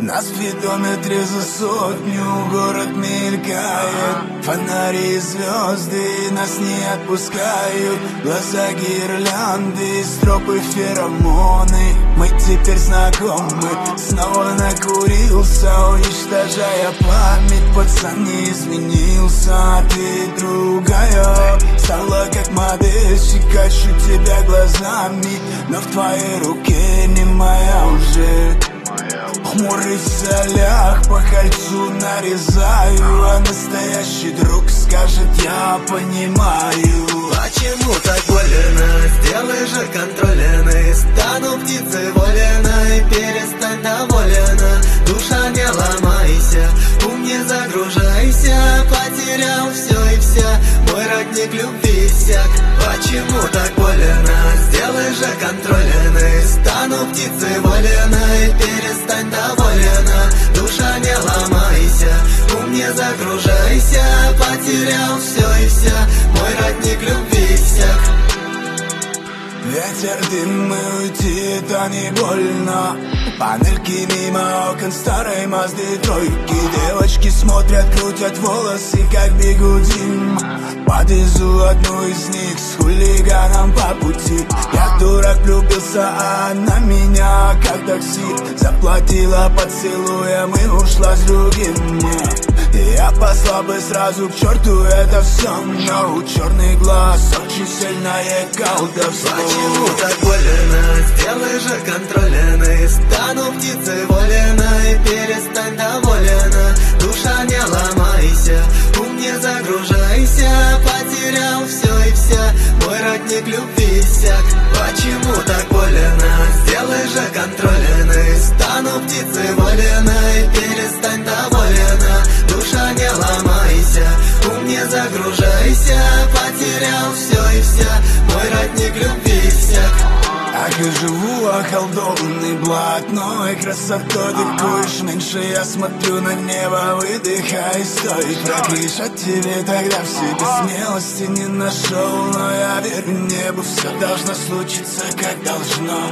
На спидометре за сотню город мелькает. Фонари и звезды нас не отпускают. Глаза гирлянды, стропы феромоны. Мы теперь знакомы. Снова накурился, уничтожая память. Пацан не изменился, а ты другая. Стала как модельщик, хочу тебя глазами. Но в твоей руке не моя уже. Хмурый в солях, по кольцу нарезаю. А настоящий друг скажет: я понимаю. Почему так больно? Сделай же контрольный. Стану птицей воленой, перестань доволена. Душа, не ломайся, ум не загружайся. Потерял все и вся, мой родник любви иссяк. Почему так больно? Сделай же контрольный. Стану птицей воленой, перестань доволена. Душа, не ломайся, ум не загружайся. Потерял все и вся, мой родник любви иссяк. Ветер, дым, и уйти это не больно. Панельки мимо окон старой Мазды тройки. Девочки смотрят, крутят волосы, как бигуди. Подвезу одну из них с хулиганом по пути. Я дурак влюбился, а она меня как такси. Заплатила поцелуем и ушла с другим. Я послал бы сразу к черту это все, но черный глаз очень сильное колдовство. Почему так больно? Сделай же контрольный. Стану птицей воленой, перестань доволена. Душа, не ломайся, ум не загружайся. Потерял все и вся, мой родник любви иссяк. Почему так больно? Сделай же контрольный. Стану птицей воленой, перестань доволена. Душа, не ломайся, ум не загружайся. Потерял все и вся, мой родник любви иссяк. Ах, и живу околдованный блатной красотой. Дыкуешь меньше, я смотрю на небо, выдыхай и стой. Проклишь от тебе тогда в себе смелости не нашел. Но я верю небу, все должно случиться как должно.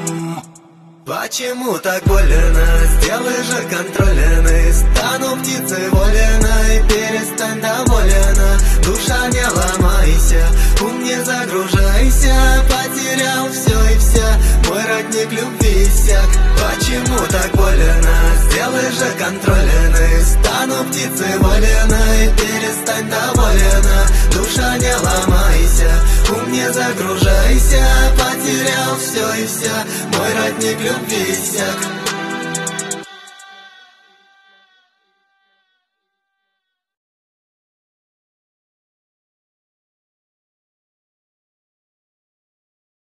Почему так больно? Сделай же контрольный. Стану птицей воленой, перестань доволена. Душа, не ломайся, ум не загружайся. Потерял все и вся, мой родник любви иссяк. Почему так больно? Сделай же контрольный. Стану птицей воленой, перестань доволена. Душа, не ломайся, ум не загружайся. Потерял все и вся, мой родник любви иссяк.